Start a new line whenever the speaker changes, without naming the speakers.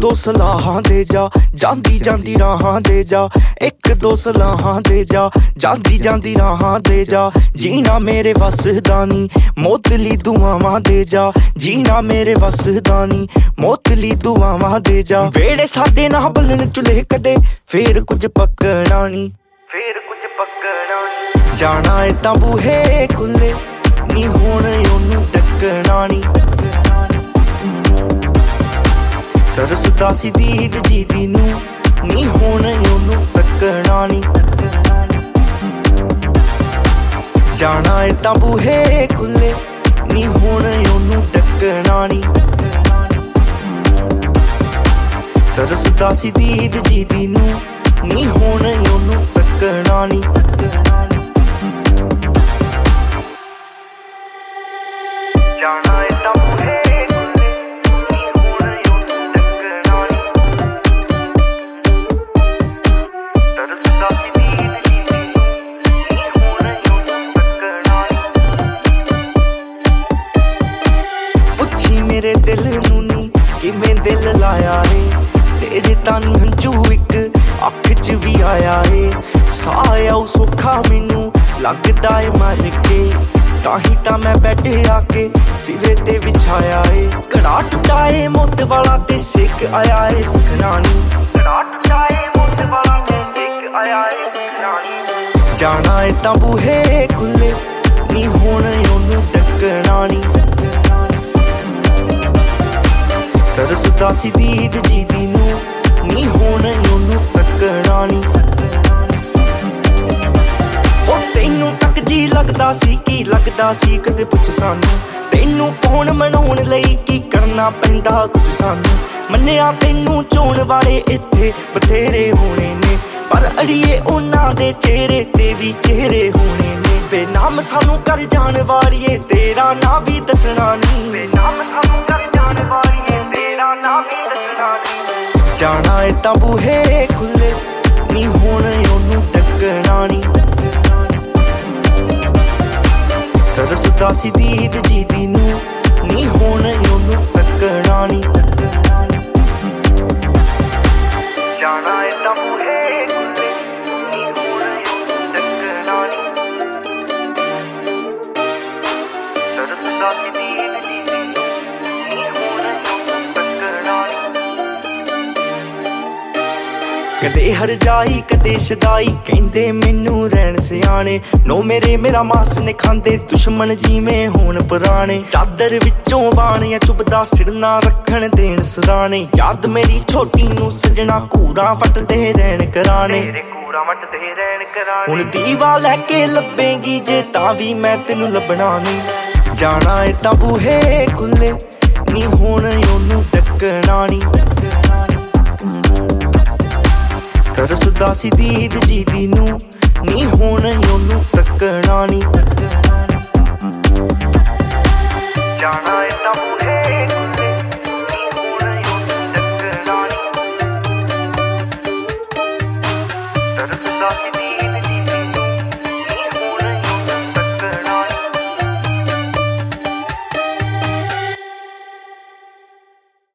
दो सलाहां दे जा जांदी जांदी राहां दे जा। एक दो सलाहां दे जा जांदी जांदी राहां दे जा। जीना मेरे वस दा नी मोतली दुआवां दे जा। जीना मेरे वस दा नी मोतली दुआवां दे जा। वेड़े साडे ना बलन चुले कदे फेर कुछ पक्कना नी जाना है तां बूहे खुले नी हुण ओनू टक्कना नी। तरसदा सी दीद जीदी नू नी हुण ओनू तक्कना नी। जाना है तां बूहे खुले नी हुण ओनू टक्कना नी। तरसदा सी दीद जीदी नू नी हुण ओनू तक्कना नी। जाना है तां बूहे खुले नी हुण ओनू टक्कना नी। तरसदा सी दीद जीदी नी हुण ओनू तक्कना नी। पुछी मेरे दिल नू नी किवें दिल लाया है तेरे तानी हंझू इक अख च भी आया है। साह आऊ सौखा मैनू लगदा है मर के ताही तां मैं बैठे आके सिरे ते बिछाया है। घड़ा टुटा है मौत वाला ते सिक आया है सिखना नी। घड़ा टुटा है मौत वाला ते सिक आया है सिखना नी। जाना है तां बूहे खुले नी हुण ओनू टक्कना नी। तरसदा सी दीद जीदी नू नी हुण ओनू तक्कना नी। हो तैनू तक जी लगदा सी की लगदा सी कदे पुछ सानू। तैनू कौन मनाउण लई की करना पैंदा कुछ सानू। मन्निया तैनू चोण वाले इत्थे बथेरे होने ने पर अड़िए उन्हां दे चेहरे ते भी चेहरे होने ने। बेनाम सानू कर जाण वालिए तेरा ना भी दसना नी। बेनाम सानू कर जाण वालिए तेरा ना भी दसना नी। जाना है तां बूहे खुले नी हुण ओनू टक्कना नी। तरसदा सी दीद जीदी नू नी हुण ओनू तक्कना नी। जाना है तां बूहे खुले नी हुण ओनू टक्कना नी। तरसदा सी दीद जीदी नी हुण ओनू तक्कना नी। कदे हर जाई कदे शदाई कहंदे मैनू रहन सियाणे। नो मेरे मेरा मास ने खांदे दुश्मन जिवें होण पुराणे। चादर विचों बाण या चुभदा सिरना रखण देण सराणे। याद मेरी छोटी नू सजना कूड़ा वटदे रहण कराणे। हुण दीवा लैके लभेगी जे तां भी मैं तैनू लभना नी। जाना है तां बूहे खुले नी हुण ओनू टक्कना नी। तरसदा सी दीद जीदी नू नी हुण ओनू तक्कना नी। जाना है